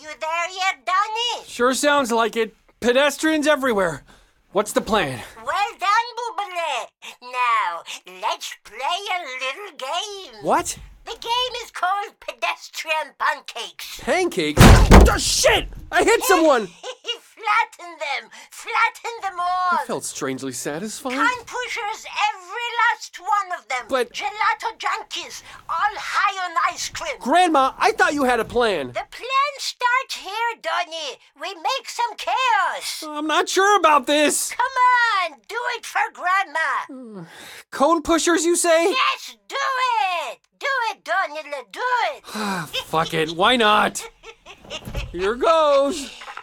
You there yet, Donnie? Sure sounds like it. Pedestrians everywhere. What's the plan? Well done, Boobale. Now, let's play a little game. What? The game is called Pedestrian Pancakes. Pancakes? Oh, shit! I hit someone! Flatten them all. That felt strangely satisfying. Time pushers, every last one of them. But- Gelato junkies, all high on ice cream. Grandma, I thought you had a plan. The plan starts here, Donnie. We make some chaos. I'm not sure about this. Come on, do it for Grandma. Cone pushers, you say? Yes, do it. Do it, Donnie, do it. Fuck it, why not? Here goes.